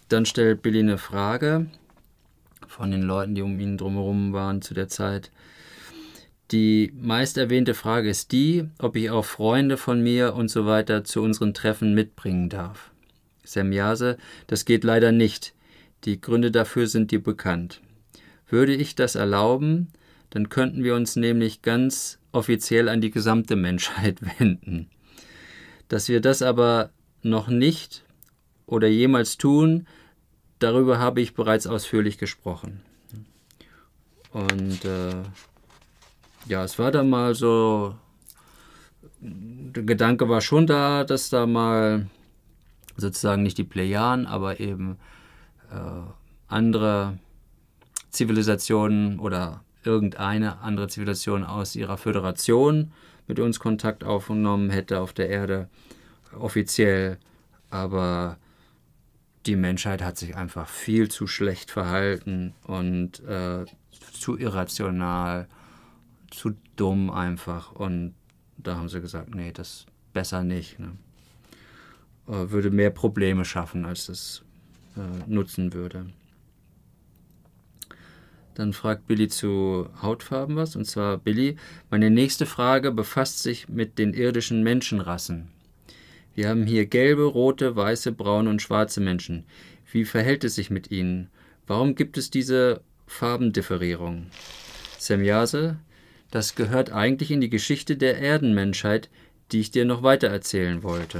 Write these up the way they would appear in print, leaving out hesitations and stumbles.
Dann stellt Billy eine Frage von den Leuten, die um ihn drumherum waren zu der Zeit. Die meist erwähnte Frage ist die, ob ich auch Freunde von mir und so weiter zu unseren Treffen mitbringen darf. Semjase: Das geht leider nicht. Die Gründe dafür sind dir bekannt. Würde ich das erlauben, dann könnten wir uns nämlich ganz offiziell an die gesamte Menschheit wenden. Dass wir das aber noch nicht oder jemals tun, darüber habe ich bereits ausführlich gesprochen. Und ja, es war dann mal so, der Gedanke war schon da, dass da mal sozusagen nicht die Plejaden, aber eben andere Zivilisationen oder irgendeine andere Zivilisation aus ihrer Föderation mit uns Kontakt aufgenommen hätte auf der Erde, offiziell. Aber die Menschheit hat sich einfach viel zu schlecht verhalten und zu irrational, zu dumm einfach. Und da haben sie gesagt, nee, das besser nicht. Ne? Würde mehr Probleme schaffen, als es nutzen würde. Dann fragt Billy zu Hautfarben was, und zwar: Billy, meine nächste Frage befasst sich mit den irdischen Menschenrassen. Wir haben hier gelbe, rote, weiße, braune und schwarze Menschen. Wie verhält es sich mit ihnen? Warum gibt es diese Farbendifferierung? Semjase: Das gehört eigentlich in die Geschichte der Erdenmenschheit, die ich dir noch weiter erzählen wollte.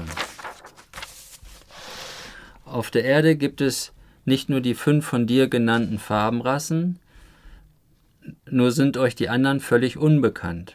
Auf der Erde gibt es nicht nur die 5 von dir genannten Farbenrassen, nur sind euch die anderen völlig unbekannt.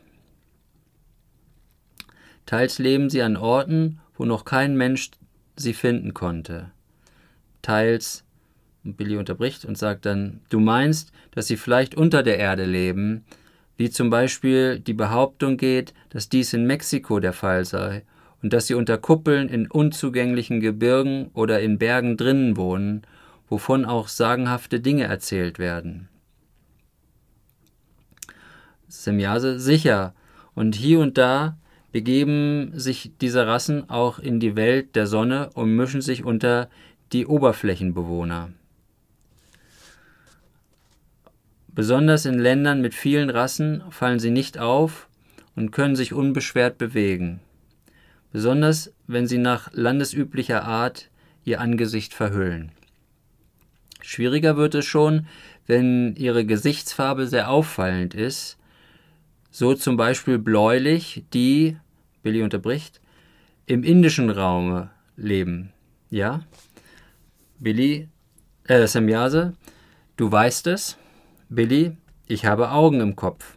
Teils leben sie an Orten, wo noch kein Mensch sie finden konnte. Teils, Billy unterbricht und sagt dann: Du meinst, dass sie vielleicht unter der Erde leben, wie zum Beispiel die Behauptung geht, dass dies in Mexiko der Fall sei und dass sie unter Kuppeln in unzugänglichen Gebirgen oder in Bergen drinnen wohnen, wovon auch sagenhafte Dinge erzählt werden. Semjase: Sicher, und hier und da begeben sich diese Rassen auch in die Welt der Sonne und mischen sich unter die Oberflächenbewohner. Besonders in Ländern mit vielen Rassen fallen sie nicht auf und können sich unbeschwert bewegen. Besonders wenn sie nach landesüblicher Art ihr Angesicht verhüllen. Schwieriger wird es schon, wenn ihre Gesichtsfarbe sehr auffallend ist, so zum Beispiel bläulich, die, Billy unterbricht, im indischen Raum leben. Ja? Billy, Semjase: Du weißt es. Billy: Ich habe Augen im Kopf.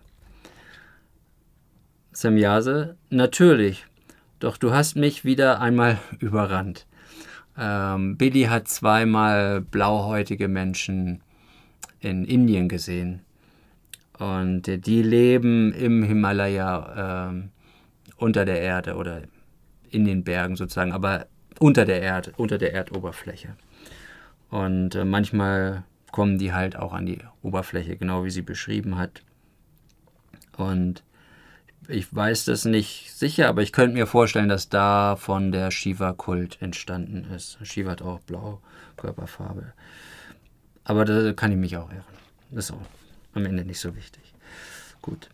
Semjase: Natürlich, doch du hast mich wieder einmal überrannt. Billy hat 2-mal blauhäutige Menschen in Indien gesehen. Und die leben im Himalaya unter der Erde oder in den Bergen sozusagen, aber unter der Erdoberfläche. Und manchmal kommen die halt auch an die Oberfläche, genau wie sie beschrieben hat. Und ich weiß das nicht sicher, aber ich könnte mir vorstellen, dass davon der Shiva-Kult entstanden ist. Shiva hat auch blaue Körperfarbe. Aber da kann ich mich auch irren. Das ist auch am Ende nicht so wichtig. Gut.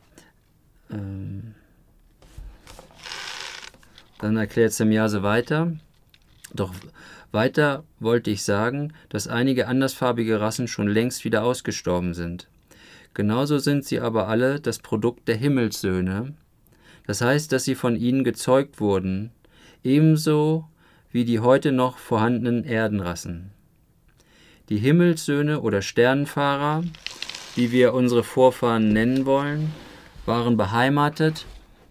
Dann erklärt Semjase weiter. Doch weiter wollte ich sagen, dass einige andersfarbige Rassen schon längst wieder ausgestorben sind. Genauso sind sie aber alle das Produkt der Himmelssöhne. Das heißt, dass sie von ihnen gezeugt wurden, ebenso wie die heute noch vorhandenen Erdenrassen. Die Himmelssöhne oder Sternenfahrer, wie wir unsere Vorfahren nennen wollen, waren beheimatet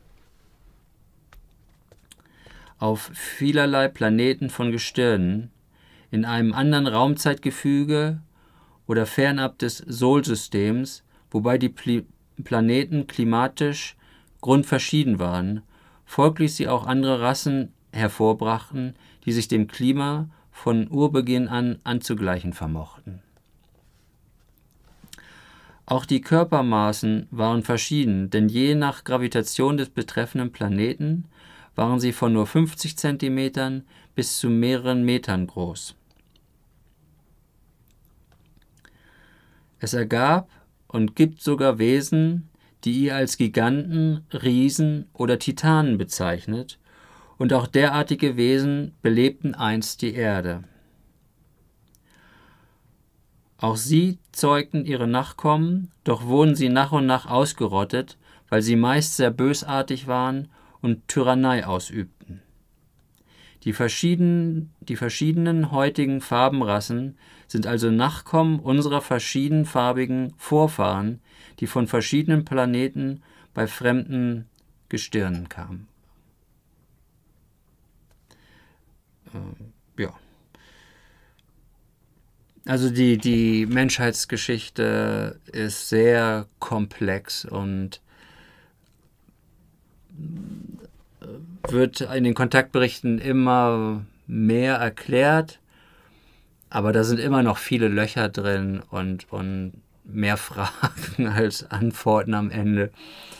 auf vielerlei Planeten von Gestirnen, in einem anderen Raumzeitgefüge oder fernab des Solsystems, wobei die Planeten klimatisch grundverschieden waren, folglich sie auch andere Rassen hervorbrachten, die sich dem Klima von Urbeginn an anzugleichen vermochten. Auch die Körpermaßen waren verschieden, denn je nach Gravitation des betreffenden Planeten waren sie von nur 50 Zentimetern bis zu mehreren Metern groß. Es ergab und gibt sogar Wesen, die ihr als Giganten, Riesen oder Titanen bezeichnet, und auch derartige Wesen belebten einst die Erde. Auch sie zeugten ihre Nachkommen, doch wurden sie nach und nach ausgerottet, weil sie meist sehr bösartig waren und Tyrannei ausübten. Die verschiedenen heutigen Farbenrassen sind also Nachkommen unserer verschiedenfarbigen Vorfahren, die von verschiedenen Planeten bei fremden Gestirnen kamen. Ja. Also die Menschheitsgeschichte ist sehr komplex und wird in den Kontaktberichten immer mehr erklärt, aber da sind immer noch viele Löcher drin und mehr Fragen als Antworten am Ende.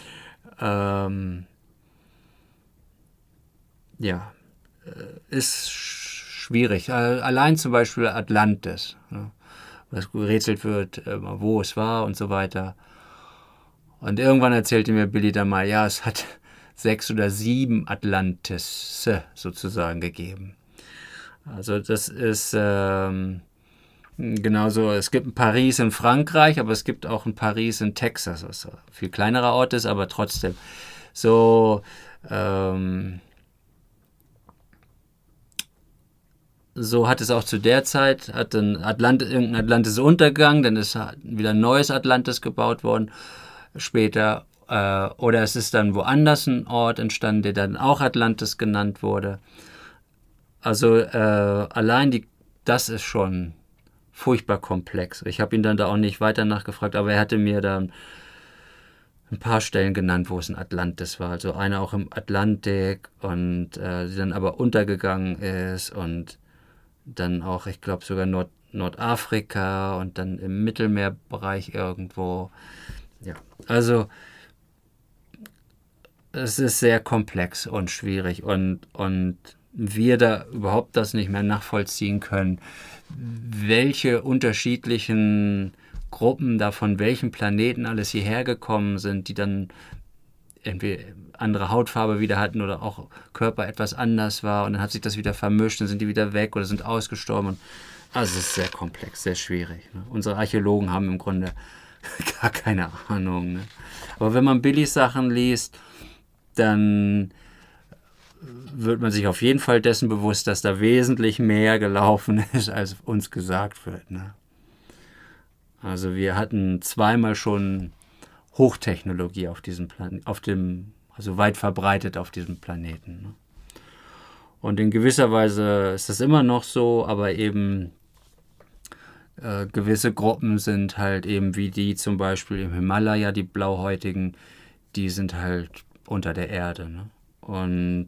Ja, ist schwierig. Allein zum Beispiel Atlantis, ne, was gerätselt wird, wo es war und so weiter. Und irgendwann erzählte mir Billy dann mal, ja, es hat 6 oder 7 Atlantis sozusagen gegeben. Also das ist genauso, es gibt ein Paris in Frankreich, aber es gibt auch ein Paris in Texas, was ein viel kleinerer Ort ist, aber trotzdem so so hat es auch zu der Zeit, hat ein irgendein Atlantis Untergang, dann ist wieder ein neues Atlantis gebaut worden später. Oder es ist dann woanders ein Ort entstanden, der dann auch Atlantis genannt wurde. Also allein das ist schon furchtbar komplex. Ich habe ihn dann da auch nicht weiter nachgefragt, aber er hatte mir dann ein paar Stellen genannt, wo es ein Atlantis war. Also eine auch im Atlantik und die dann aber untergegangen ist und dann auch, ich glaube, sogar Nordafrika und dann im Mittelmeerbereich irgendwo. Ja, also es ist sehr komplex und schwierig und wir da überhaupt das nicht mehr nachvollziehen können, welche unterschiedlichen Gruppen da von welchen Planeten alles hierher gekommen sind, die dann entweder andere Hautfarbe wieder hatten oder auch Körper etwas anders war und dann hat sich das wieder vermischt, dann sind die wieder weg oder sind ausgestorben. Also es ist sehr komplex, sehr schwierig. Ne? Unsere Archäologen haben im Grunde gar keine Ahnung. Ne? Aber wenn man Billys Sachen liest, dann wird man sich auf jeden Fall dessen bewusst, dass da wesentlich mehr gelaufen ist, als uns gesagt wird. Ne? Also wir hatten zweimal schon Hochtechnologie auf diesem Planeten, also weit verbreitet auf diesem Planeten. Ne? Und in gewisser Weise ist das immer noch so, aber eben gewisse Gruppen sind halt eben wie die zum Beispiel im Himalaya, die Blauhäutigen, die sind halt unter der Erde. Ne? Und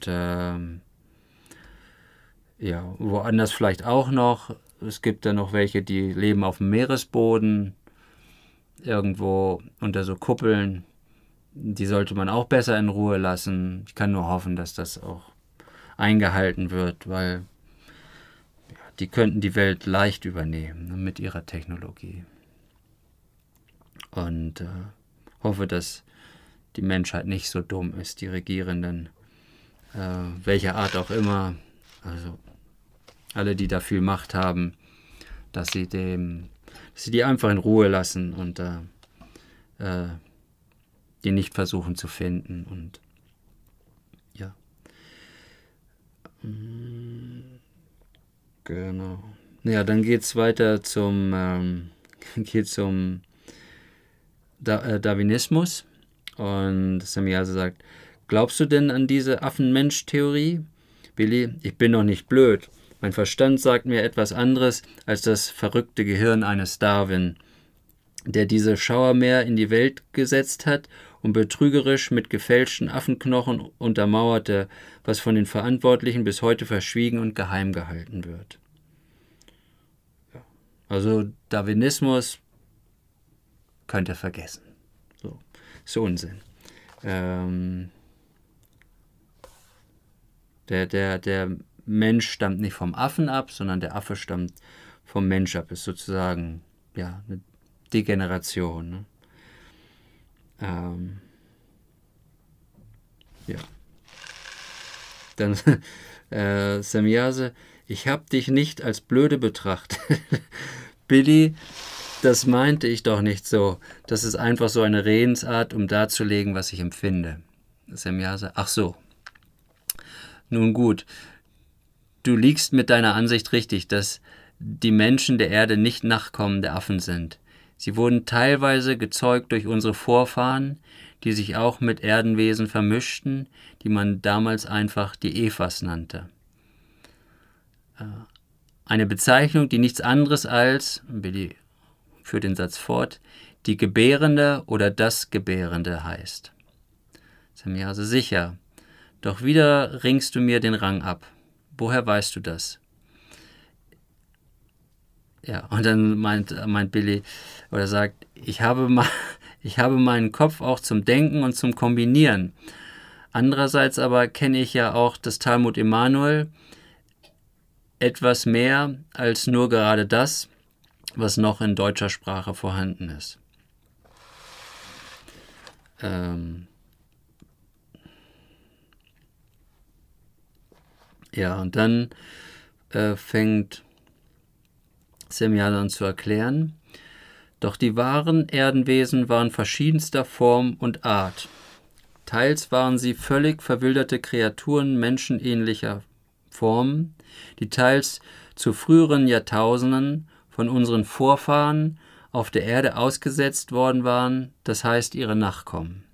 ja, woanders vielleicht auch noch. Es gibt da noch welche, die leben auf dem Meeresboden, irgendwo unter so Kuppeln. Die sollte man auch besser in Ruhe lassen. Ich kann nur hoffen, dass das auch eingehalten wird, weil ja, die könnten die Welt leicht übernehmen, ne, mit ihrer Technologie. Und hoffe, dass die Menschheit nicht so dumm ist, die Regierenden, welcher Art auch immer, also alle, die da viel Macht haben, dass sie die einfach in Ruhe lassen und die nicht versuchen zu finden. Und ja. Genau. Ja, dann geht's weiter zum Darwinismus. Und Sammy also sagt, glaubst du denn an diese Affen-Mensch-Theorie? Billy, ich bin doch nicht blöd. Mein Verstand sagt mir etwas anderes als das verrückte Gehirn eines Darwin, der diese Schauermeer in die Welt gesetzt hat und betrügerisch mit gefälschten Affenknochen untermauerte, was von den Verantwortlichen bis heute verschwiegen und geheim gehalten wird. Also Darwinismus könnt ihr vergessen. So, ist Unsinn. Der Mensch stammt nicht vom Affen ab, sondern der Affe stammt vom Mensch ab. Ist sozusagen ja, eine Degeneration. Ne? Ja. Dann Semjase, ich habe dich nicht als blöde betrachtet. Billy, das meinte ich doch nicht so. Das ist einfach so eine Redensart, um darzulegen, was ich empfinde. Semjase, ach so. Nun gut, du liegst mit deiner Ansicht richtig, dass die Menschen der Erde nicht Nachkommen der Affen sind. Sie wurden teilweise gezeugt durch unsere Vorfahren, die sich auch mit Erdenwesen vermischten, die man damals einfach die Evas nannte. Eine Bezeichnung, die nichts anderes als, Billy führt den Satz fort, die Gebärende oder das Gebärende heißt. Semjase, sicher, doch wieder ringst du mir den Rang ab. Woher weißt du das? Ja, und dann meint Billy oder sagt, ich habe meinen Kopf auch zum Denken und zum Kombinieren. Andererseits aber kenne ich ja auch das Talmud Emanuel etwas mehr als nur gerade das, was noch in deutscher Sprache vorhanden ist. Ja, und dann fängt Semjase an zu erklären, doch die wahren Erdenwesen waren verschiedenster Form und Art. Teils waren sie völlig verwilderte Kreaturen menschenähnlicher Formen, die teils zu früheren Jahrtausenden von unseren Vorfahren auf der Erde ausgesetzt worden waren, das heißt ihre Nachkommen.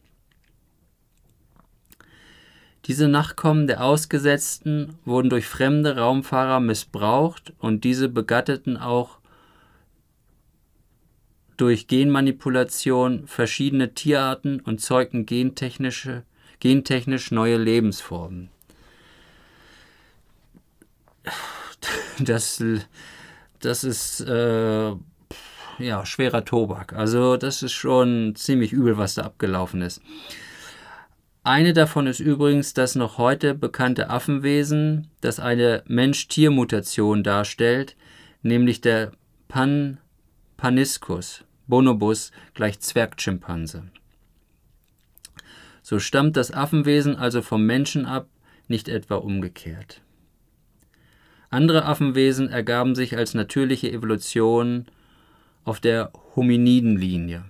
Diese Nachkommen der Ausgesetzten wurden durch fremde Raumfahrer missbraucht und diese begatteten auch durch Genmanipulation verschiedene Tierarten und zeugten gentechnisch neue Lebensformen. Das ist schwerer Tobak. Also das ist schon ziemlich übel, was da abgelaufen ist. Eine davon ist übrigens das noch heute bekannte Affenwesen, das eine Mensch-Tier-Mutation darstellt, nämlich der Paniscus, Bonobus gleich Zwergschimpanse. So stammt das Affenwesen also vom Menschen ab, nicht etwa umgekehrt. Andere Affenwesen ergaben sich als natürliche Evolution auf der Hominidenlinie.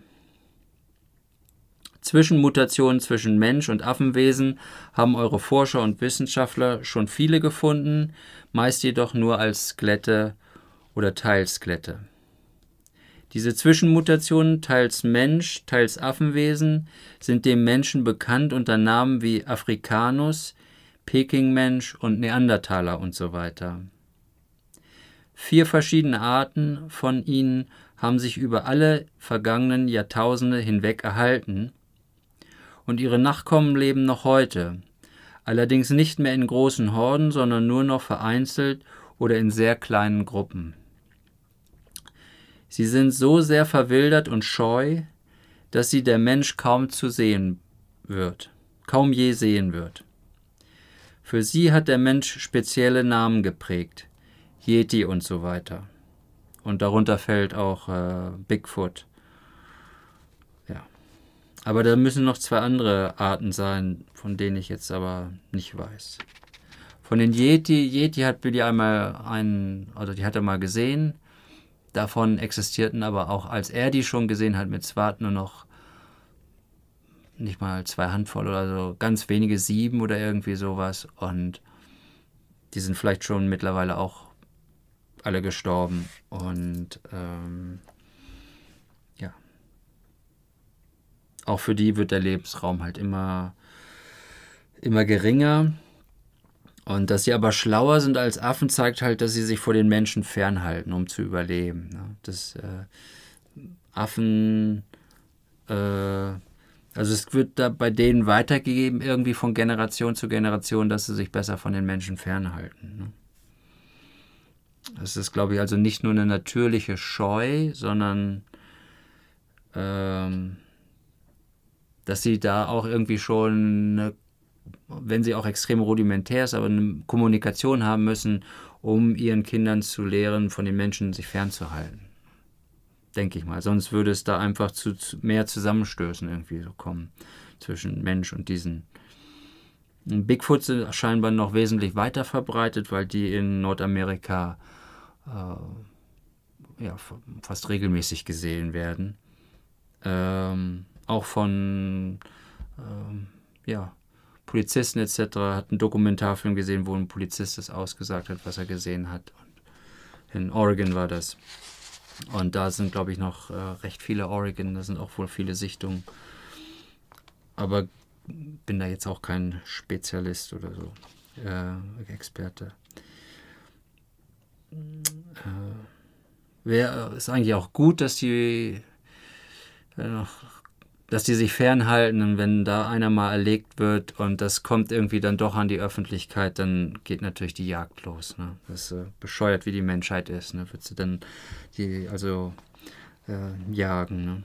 Zwischenmutationen zwischen Mensch und Affenwesen haben eure Forscher und Wissenschaftler schon viele gefunden, meist jedoch nur als Skelette oder Teilskelette. Diese Zwischenmutationen, teils Mensch, teils Affenwesen, sind dem Menschen bekannt unter Namen wie Africanus, Pekingmensch und Neandertaler und so weiter. 4 verschiedene Arten von ihnen haben sich über alle vergangenen Jahrtausende hinweg erhalten und ihre Nachkommen leben noch heute, allerdings nicht mehr in großen Horden, sondern nur noch vereinzelt oder in sehr kleinen Gruppen. Sie sind so sehr verwildert und scheu, dass sie der Mensch kaum je sehen wird. Für sie hat der Mensch spezielle Namen geprägt, Yeti und so weiter. Und darunter fällt auch Bigfoot. Ja. Aber da müssen noch 2 andere Arten sein, von denen ich jetzt aber nicht weiß. Von den Yeti hat Billy die hat er mal gesehen. Davon existierten aber auch, als er die schon gesehen hat, mit Swart nur noch nicht mal 2 Handvoll oder so, ganz wenige, 7 oder irgendwie sowas. Und die sind vielleicht schon mittlerweile auch alle gestorben. Und auch für die wird der Lebensraum halt immer geringer. Und dass sie aber schlauer sind als Affen, zeigt halt, dass sie sich vor den Menschen fernhalten, um zu überleben. Das Affen, also es wird da bei denen weitergegeben, irgendwie von Generation zu Generation, dass sie sich besser von den Menschen fernhalten. Das ist, glaube ich, also nicht nur eine natürliche Scheu, sondern dass sie da auch irgendwie schon wenn sie auch extrem rudimentär ist, aber eine Kommunikation haben müssen, um ihren Kindern zu lehren, von den Menschen sich fernzuhalten. denke ich mal. Sonst würde es da einfach zu mehr Zusammenstößen irgendwie so kommen zwischen Mensch und diesen. Bigfoot sind scheinbar noch wesentlich weiter verbreitet, weil die in Nordamerika fast regelmäßig gesehen werden. Auch von Polizisten etc. Hat einen Dokumentarfilm gesehen, wo ein Polizist das ausgesagt hat, was er gesehen hat. Und in Oregon war das. Und da sind, glaube ich, noch recht viele Oregon. Da sind auch wohl viele Sichtungen. Aber bin da jetzt auch kein Spezialist oder so, Experte. Ist eigentlich auch gut, dass die sich fernhalten, und wenn da einer mal erlegt wird und das kommt irgendwie dann doch an die Öffentlichkeit, dann geht natürlich die Jagd los. Ne? Das ist bescheuert, wie die Menschheit ist. Ne? Wird sie dann jagen. Ne?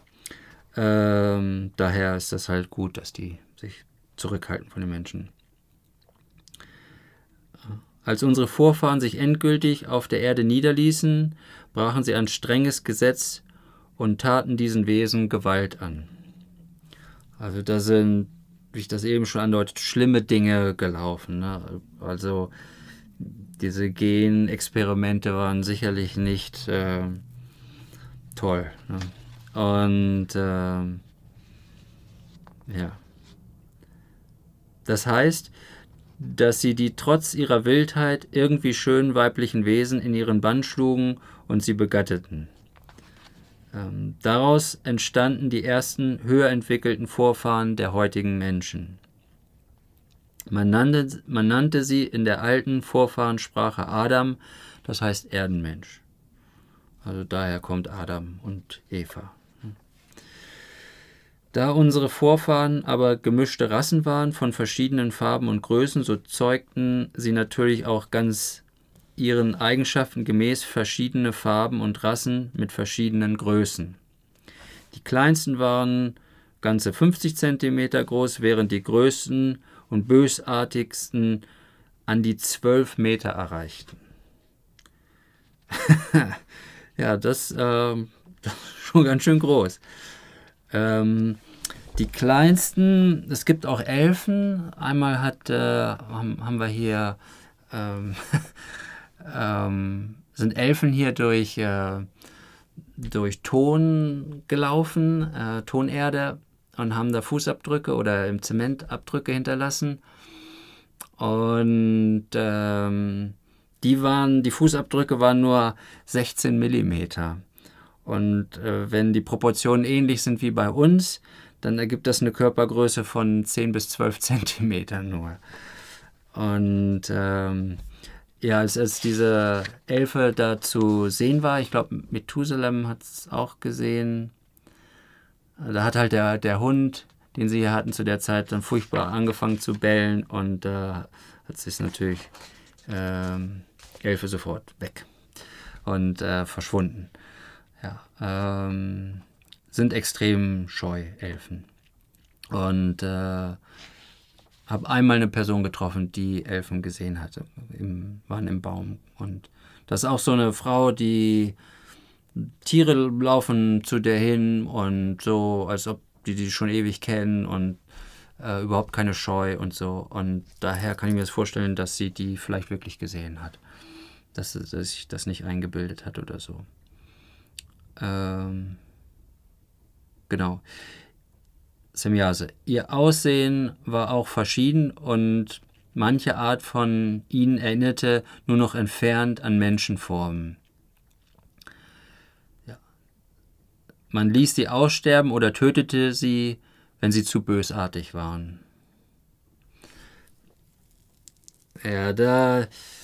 Daher ist das halt gut, dass die sich zurückhalten von den Menschen. Als unsere Vorfahren sich endgültig auf der Erde niederließen, brachen sie ein strenges Gesetz und taten diesen Wesen Gewalt an. Also da sind, wie ich das eben schon andeutet, schlimme Dinge gelaufen. Ne? Also diese Genexperimente waren sicherlich nicht toll. Ne? Und das heißt, dass sie die trotz ihrer Wildheit irgendwie schönen weiblichen Wesen in ihren Bann schlugen und sie begatteten. Daraus entstanden die ersten höher entwickelten Vorfahren der heutigen Menschen. Man nannte sie in der alten Vorfahrensprache Adam, das heißt Erdenmensch. Also daher kommt Adam und Eva. Da unsere Vorfahren aber gemischte Rassen waren von verschiedenen Farben und Größen, so zeugten sie natürlich auch ganz ihren Eigenschaften gemäß verschiedene Farben und Rassen mit verschiedenen Größen. Die kleinsten waren ganze 50 cm groß, während die größten und bösartigsten an die 12 Meter erreichten. Ja, das ist schon ganz schön groß. Die kleinsten, es gibt auch Elfen. Einmal haben wir hier sind Elfen hier durch Ton gelaufen, Tonerde, und haben da Fußabdrücke oder im Zement Abdrücke hinterlassen. Und die Fußabdrücke waren nur 16 Millimeter. Und wenn die Proportionen ähnlich sind wie bei uns, dann ergibt das eine Körpergröße von 10 bis 12 Zentimetern nur. Und als diese Elfe da zu sehen war, ich glaube, Methusalem hat es auch gesehen, da hat halt der Hund, den sie hier hatten zu der Zeit, dann furchtbar angefangen zu bellen, und hat sich natürlich Elfe sofort weg und verschwunden. Ja, sind extrem scheu, Elfen. Und habe einmal eine Person getroffen, die Elfen gesehen hatte, waren im Baum. Und das ist auch so eine Frau, die Tiere laufen zu der hin und so, als ob die schon ewig kennen, und überhaupt keine Scheu und so. Und daher kann ich mir das vorstellen, dass sie die vielleicht wirklich gesehen hat. Dass sich das nicht eingebildet hat oder so. Genau. Semjase. Ihr Aussehen war auch verschieden, und manche Art von ihnen erinnerte nur noch entfernt an Menschenformen. Ja. Man ließ sie aussterben oder tötete sie, wenn sie zu bösartig waren. Ja,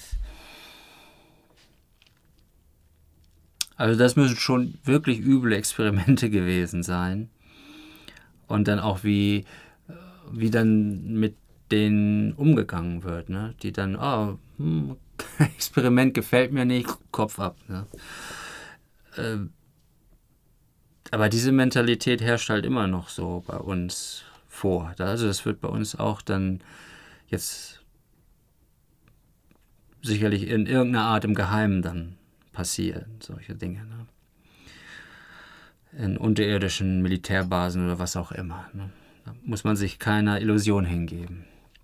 also das müssen schon wirklich üble Experimente gewesen sein. Und dann auch, wie dann mit denen umgegangen wird, ne? Die dann, Experiment gefällt mir nicht, Kopf ab. Ne? Aber diese Mentalität herrscht halt immer noch so bei uns vor. Also das wird bei uns auch dann jetzt sicherlich in irgendeiner Art im Geheimen dann passieren, solche Dinge. Ne? in unterirdischen Militärbasen oder was auch immer. Ne? Da muss man sich keiner Illusion hingeben.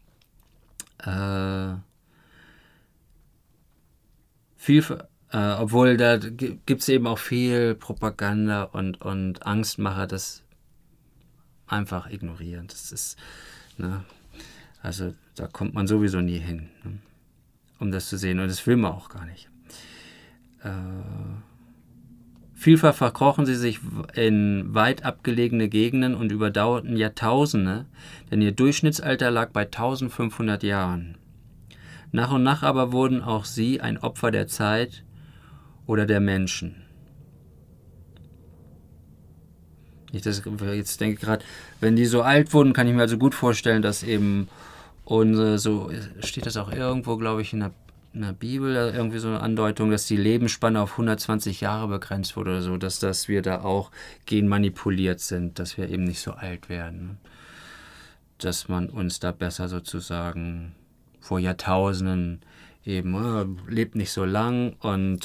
Obwohl da gibt es eben auch viel Propaganda und Angstmacher, das einfach ignorieren. Das ist, ne? Also da kommt man sowieso nie hin, ne? Um das zu sehen. Und das will man auch gar nicht. Vielfach verkrochen sie sich in weit abgelegene Gegenden und überdauerten Jahrtausende, denn ihr Durchschnittsalter lag bei 1500 Jahren. Nach und nach aber wurden auch sie ein Opfer der Zeit oder der Menschen. Ich jetzt denke gerade, wenn die so alt wurden, kann ich mir also gut vorstellen, dass eben unsere, so steht das auch irgendwo, glaube ich, in der Bibel, irgendwie so eine Andeutung, dass die Lebensspanne auf 120 Jahre begrenzt wurde oder so, dass wir da auch genmanipuliert sind, dass wir eben nicht so alt werden. Dass man uns da besser sozusagen vor Jahrtausenden eben lebt nicht so lang und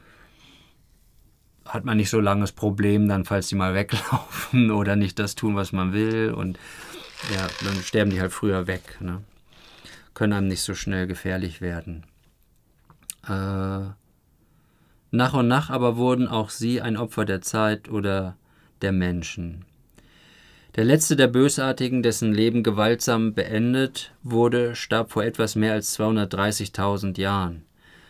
hat man nicht so langes Problem, dann falls die mal weglaufen oder nicht das tun, was man will, und ja, dann sterben die halt früher weg, ne? Können einem nicht so schnell gefährlich werden. Nach und nach aber wurden auch sie ein Opfer der Zeit oder der Menschen. Der letzte der Bösartigen, dessen Leben gewaltsam beendet wurde, starb vor etwas mehr als 230.000 Jahren.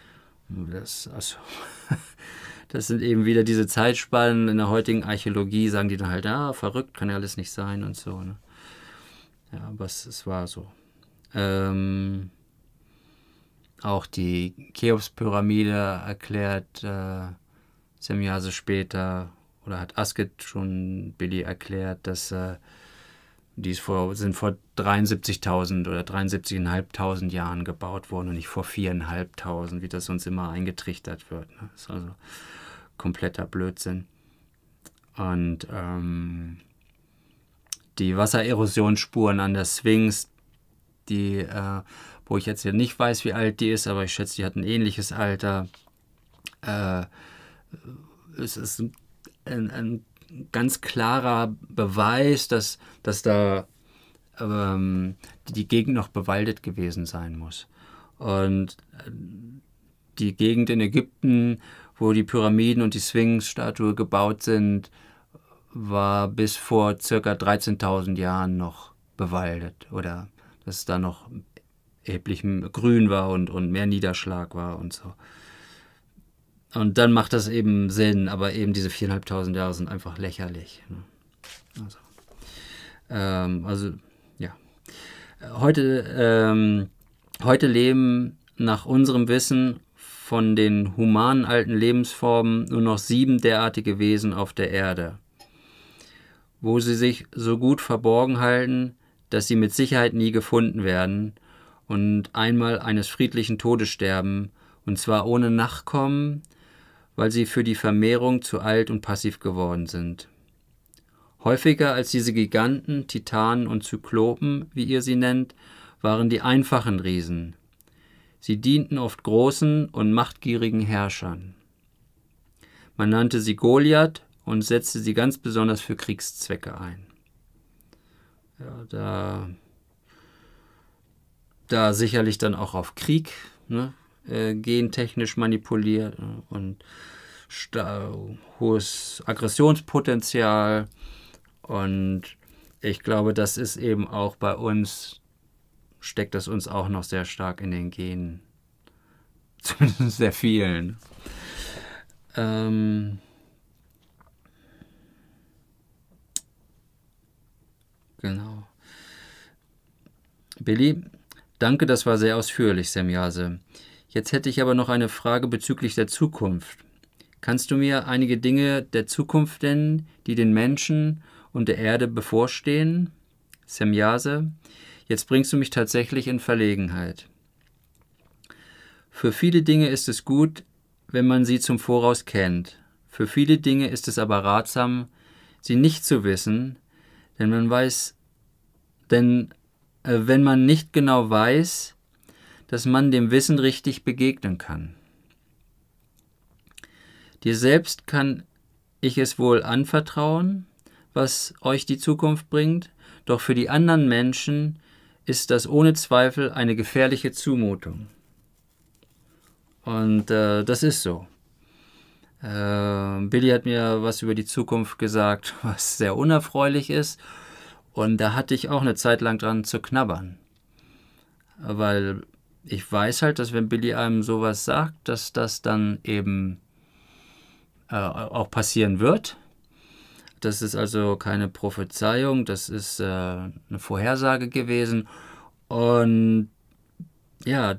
Das sind eben wieder diese Zeitspannen. In der heutigen Archäologie sagen die dann halt, verrückt, kann ja alles nicht sein und so, ne? Ja, aber es war so. Auch die Cheops-Pyramide erklärt Semjase später, oder hat Asket schon Billy erklärt, dass die sind vor 73.000 oder 73.500 Jahren gebaut worden und nicht vor 4.500, wie das uns immer eingetrichtert wird. Ne? Das ist also kompletter Blödsinn. Und die Wassererosionsspuren an der Sphinx, die wo ich jetzt hier nicht weiß, wie alt die ist, aber ich schätze, die hat ein ähnliches Alter. Es ist ein ganz klarer Beweis, dass da die Gegend noch bewaldet gewesen sein muss. Und die Gegend in Ägypten, wo die Pyramiden und die Sphinx-Statue gebaut sind, war bis vor ca. 13.000 Jahren noch bewaldet. Oder dass es da noch erheblich grün war und mehr Niederschlag war und so. Und dann macht das eben Sinn, aber eben diese 4.500 Jahre sind einfach lächerlich. Ne? Also ja. Heute leben nach unserem Wissen von den humanen alten Lebensformen nur noch 7 derartige Wesen auf der Erde, wo sie sich so gut verborgen halten, dass sie mit Sicherheit nie gefunden werden und einmal eines friedlichen Todes sterben, und zwar ohne Nachkommen, weil sie für die Vermehrung zu alt und passiv geworden sind. Häufiger als diese Giganten, Titanen und Zyklopen, wie ihr sie nennt, waren die einfachen Riesen. Sie dienten oft großen und machtgierigen Herrschern. Man nannte sie Goliath und setzte sie ganz besonders für Kriegszwecke ein. Ja, da sicherlich dann auch auf Krieg, ne, gentechnisch manipuliert, ne, und hohes Aggressionspotenzial. Und ich glaube, das ist eben auch bei uns, steckt das uns auch noch sehr stark in den Genen. Zumindest sehr vielen. Genau. Billy, danke, das war sehr ausführlich, Semjase. Jetzt hätte ich aber noch eine Frage bezüglich der Zukunft. Kannst du mir einige Dinge der Zukunft nennen, die den Menschen und der Erde bevorstehen? Semjase, jetzt bringst du mich tatsächlich in Verlegenheit. Für viele Dinge ist es gut, wenn man sie zum Voraus kennt. Für viele Dinge ist es aber ratsam, sie nicht zu wissen, denn wenn man nicht genau weiß, dass man dem Wissen richtig begegnen kann. Dir selbst kann ich es wohl anvertrauen, was euch die Zukunft bringt, doch für die anderen Menschen ist das ohne Zweifel eine gefährliche Zumutung. Und das ist so. Billy hat mir was über die Zukunft gesagt, was sehr unerfreulich ist. Und da hatte ich auch eine Zeit lang dran zu knabbern. Weil ich weiß halt, dass wenn Billy einem sowas sagt, dass das dann eben auch passieren wird. Das ist also keine Prophezeiung, das ist eine Vorhersage gewesen. Und ja,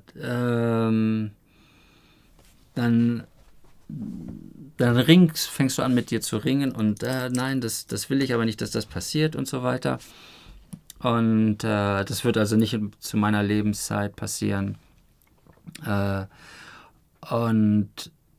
dann fängst du an mit dir zu ringen und nein, das will ich aber nicht, dass das passiert und so weiter. Und das wird also nicht zu meiner Lebenszeit passieren. Und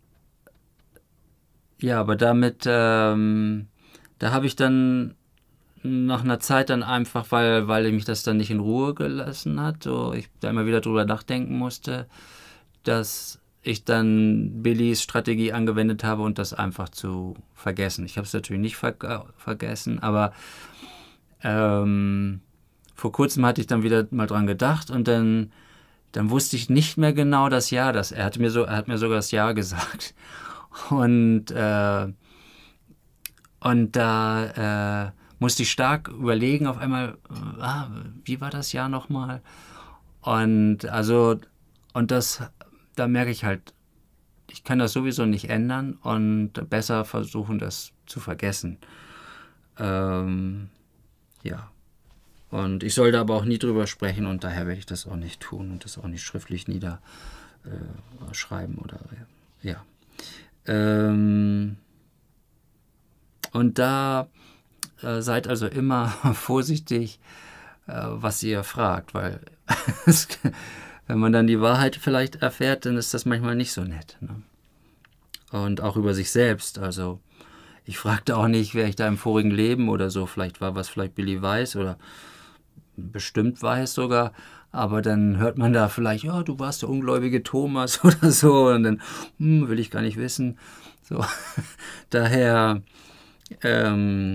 ja, aber damit, da habe ich dann nach einer Zeit dann einfach, weil mich das dann nicht in Ruhe gelassen hat, so ich da immer wieder drüber nachdenken musste, dass ich dann Billys Strategie angewendet habe und das einfach zu vergessen. Ich habe es natürlich nicht vergessen, aber vor kurzem hatte ich dann wieder mal dran gedacht und dann wusste ich nicht mehr genau das Jahr. Er hat mir sogar das Jahr gesagt. Und da musste ich stark überlegen auf einmal, wie war das Jahr nochmal? Und da merke ich halt, ich kann das sowieso nicht ändern und besser versuchen, das zu vergessen. Ja. Und ich sollte aber auch nie drüber sprechen und daher werde ich das auch nicht tun und das auch nicht schriftlich niederschreiben oder ja. Und da seid also immer vorsichtig, was ihr fragt, weil wenn man dann die Wahrheit vielleicht erfährt, dann ist das manchmal nicht so nett. Ne? Und auch über sich selbst. Also ich fragte auch nicht, wer ich da im vorigen Leben oder so vielleicht war, was vielleicht Billy weiß oder bestimmt weiß sogar. Aber dann hört man da vielleicht, ja, du warst der ungläubige Thomas oder so. Und dann will ich gar nicht wissen. So. Daher, ja,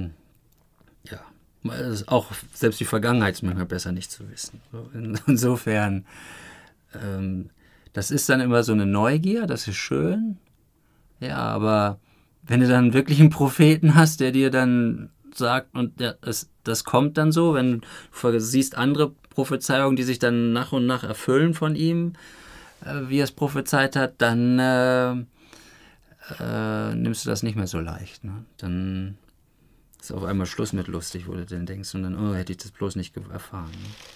auch selbst die Vergangenheit ist manchmal besser nicht zu wissen. So, insofern, das ist dann immer so eine Neugier, das ist schön. Ja, aber wenn du dann wirklich einen Propheten hast, der dir dann sagt, und das kommt dann so, wenn du siehst andere Prophezeiungen, die sich dann nach und nach erfüllen von ihm, wie er es prophezeit hat, dann nimmst du das nicht mehr so leicht. Ne? Dann ist auf einmal Schluss mit lustig, wo du dann denkst, und dann, oh, hätte ich das bloß nicht erfahren.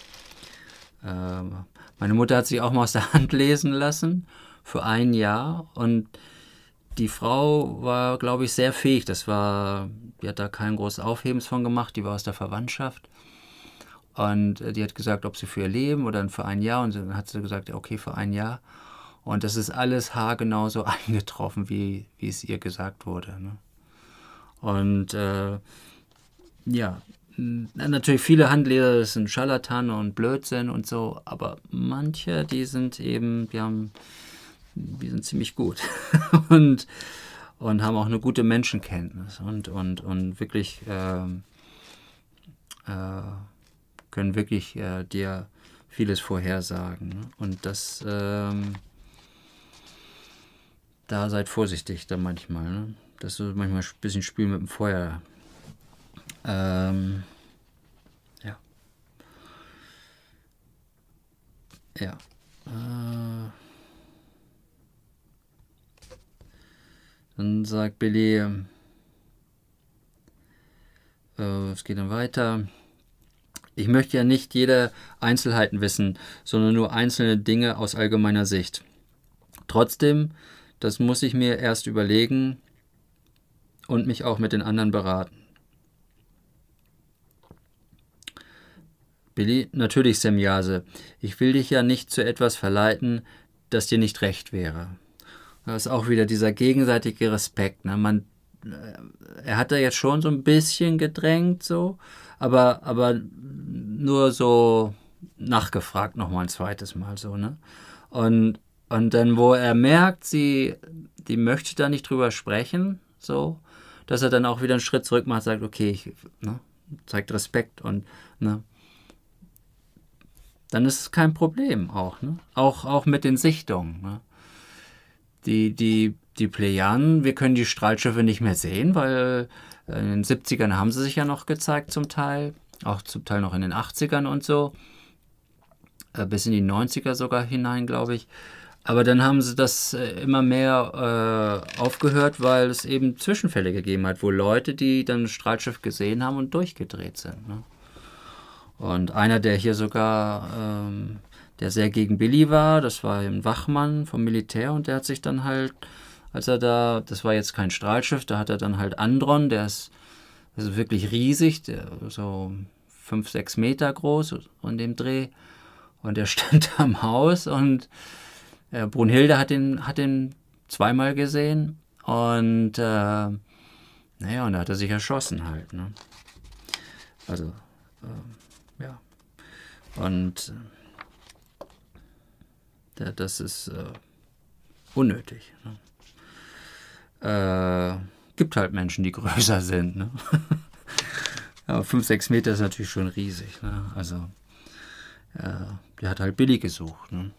Ne? Meine Mutter hat sich auch mal aus der Hand lesen lassen für ein Jahr und die Frau war, glaube ich, sehr fähig. Die hat da kein großes Aufhebens von gemacht, die war aus der Verwandtschaft. Und die hat gesagt, ob sie für ihr Leben oder für ein Jahr. Und dann hat sie gesagt, okay, für ein Jahr. Und das ist alles haargenau so eingetroffen, wie es ihr gesagt wurde. Ne? Und ja, natürlich viele Handlehrer, das sind Scharlatane und Blödsinn und so. Aber manche, die sind ziemlich gut und haben auch eine gute Menschenkenntnis und wirklich können wirklich dir vieles vorhersagen. Ne? Und das, da seid vorsichtig da manchmal. Ne? Das ist manchmal ein bisschen Spiel mit dem Feuer. Ja. Ja. Dann sagt Billy, es geht dann weiter. Ich möchte ja nicht jede Einzelheiten wissen, sondern nur einzelne Dinge aus allgemeiner Sicht. Trotzdem, das muss ich mir erst überlegen und mich auch mit den anderen beraten. Billy, natürlich, Semjase, ich will dich ja nicht zu etwas verleiten, das dir nicht recht wäre. Das ist auch wieder dieser gegenseitige Respekt. Ne? Er hat da jetzt schon so ein bisschen gedrängt, so, aber nur so nachgefragt nochmal ein zweites Mal so. Ne? Und dann, wo er merkt, die möchte da nicht drüber sprechen, so, dass er dann auch wieder einen Schritt zurück macht, sagt, okay, zeigt Respekt und dann ist es kein Problem auch. Ne? Auch mit den Sichtungen. Ne? Die Plejaden, wir können die Strahlschiffe nicht mehr sehen, weil in den 70ern haben sie sich ja noch gezeigt zum Teil, auch zum Teil noch in den 80ern und so, bis in die 90er sogar hinein, glaube ich. Aber dann haben sie das immer mehr aufgehört, weil es eben Zwischenfälle gegeben hat, wo Leute, die dann ein Strahlschiff gesehen haben und durchgedreht sind. Ne? Und einer, der hier sogar, der sehr gegen Billy war, das war ein Wachmann vom Militär und der hat sich dann halt, als er da, das war jetzt kein Strahlschiff, da hat er dann halt Andron, der ist wirklich riesig, der so 5, 6 Meter groß an dem Dreh und der stand am Haus und Brunhilde hat ihn zweimal gesehen und naja, und da hat er sich erschossen halt. Ne? Also, ja. Und das ist unnötig. Ne? Gibt halt Menschen, die größer sind. Ne? Aber 5, 6 Meter ist natürlich schon riesig. Ne? Also, der hat halt Billy gesucht. Ne?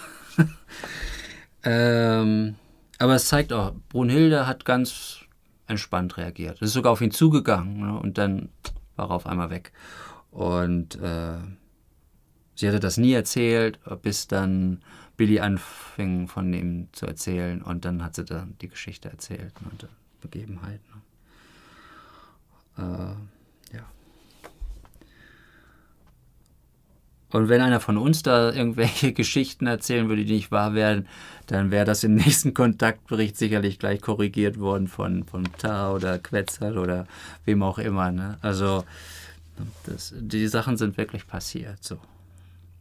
Aber es zeigt auch, Brunhilde hat ganz entspannt reagiert. Es ist sogar auf ihn zugegangen, ne? Und dann war er auf einmal weg. Und sie hatte das nie erzählt, bis dann Billy anfing von ihm zu erzählen und dann hat sie dann die Geschichte erzählt, ne? Und die Begebenheit. Ne? Ja. Und wenn einer von uns da irgendwelche Geschichten erzählen würde, die nicht wahr wären, dann wäre das im nächsten Kontaktbericht sicherlich gleich korrigiert worden von Tar oder Quetzal oder wem auch immer. Ne? Also die Sachen sind wirklich passiert. So.